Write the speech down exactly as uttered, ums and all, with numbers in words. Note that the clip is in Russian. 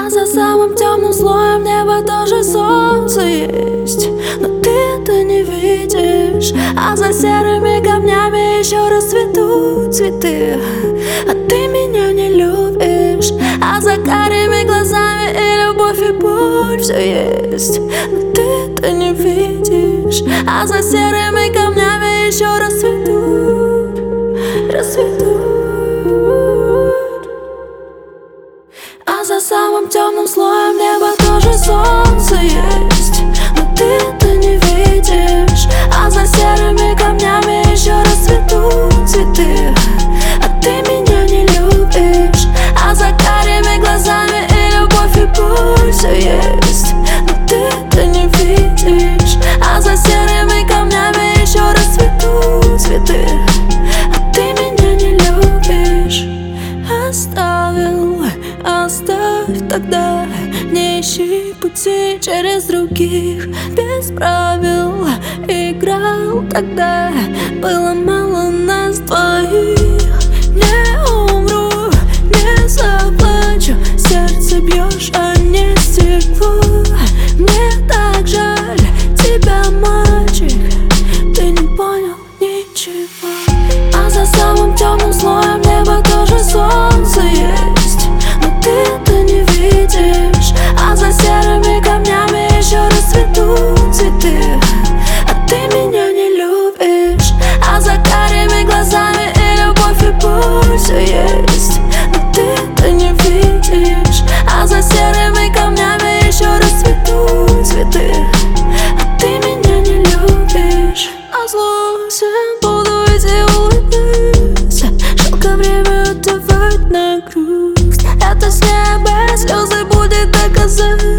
А за самым темным слоем неба тоже солнце есть, но ты это не видишь. А за серыми камнями еще расцветут цветы, а ты меня не любишь. А за карими глазами и любовь, и боль все есть, но ты это не видишь. А за серыми камнями еще расцветут, расцветут. А за самым темным слоем неба тоже солнце есть, но ты это не видишь. А за серыми камнями еще расцветут цветы, а ты меня не любишь. А за карими глазами и любовь, и боль все есть, но ты это не видишь. А за серыми камнями еще расцветут цветы, а ты меня не любишь. Оставил, оставь тогда, не ищи пути через других. Без правил играл тогда, было мало нас двоих. Не умру, не заплачу, сердце бьешь, а не стекло. Мне так жаль тебя, мальчик, ты не понял ничего. А за самым темным слоем неба тоже солнце есть, но ты это не видишь. А за серыми камнями еще расцветут цветы, а ты меня не любишь. А за карими глазами и любовь, и боль все есть, но ты это не видишь. А за серыми камнями еще расцветут цветы, а ты меня не любишь. А злосен буду идти улыбнуться, жалко время утевает на грусть. Это с неба слезы будет доказать.